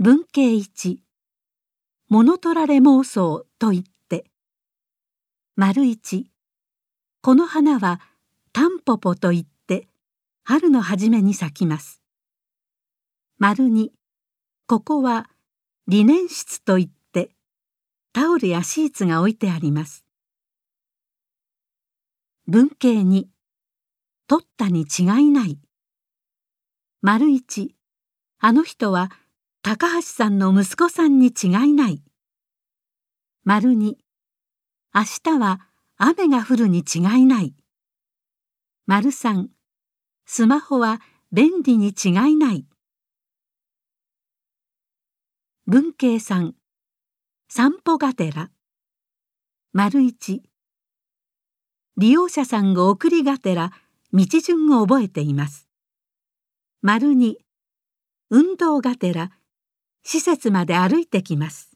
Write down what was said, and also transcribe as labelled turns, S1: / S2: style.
S1: 文系1、物取られ妄想と言って。丸1、この花はタンポポと言って春の初めに咲きます。丸2、ここはリネン室と言ってタオルやシーツが置いてあります。文系2、取ったに違いない。丸1、あの人は高橋さんの息子さんに違いない。丸2、明日は雨が降るに違いない。丸3、スマホは便利に違いない。文系3、散歩がてら。丸1、利用者さんが送りがてら道順を覚えています。丸2、運動がてら施設まで歩いてきます。